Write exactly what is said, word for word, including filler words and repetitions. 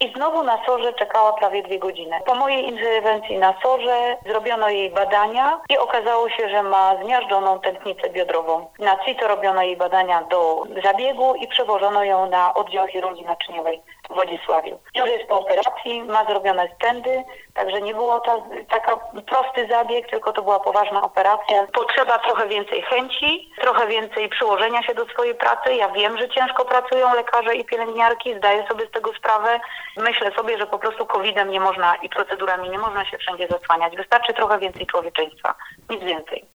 i znowu na sorze czekała prawie dwie godziny. Po mojej interwencji na sorze zrobiono jej badania i okazało się, że ma zmiażdżoną tętnicę biodrową. Na CITO robiono jej badania do zabiegu i przewożono ją na oddział chirurgii naczyniowej w Wodzisławiu. Już jest po operacji, ma zrobione stendy, także nie było to taka prosty zabieg, tylko to była poważna operacja. Potrzeba trochę więcej chęci, trochę więcej przyłożenia się do swojej pracy. Ja wiem, że ciężko pracują lekarze i pielęgniarki, zdaję sobie z tego sprawę. Myślę sobie, że po prostu kowidem nie można i procedurami nie można się wszędzie zasłaniać. Wystarczy trochę więcej człowieczeństwa, nic więcej.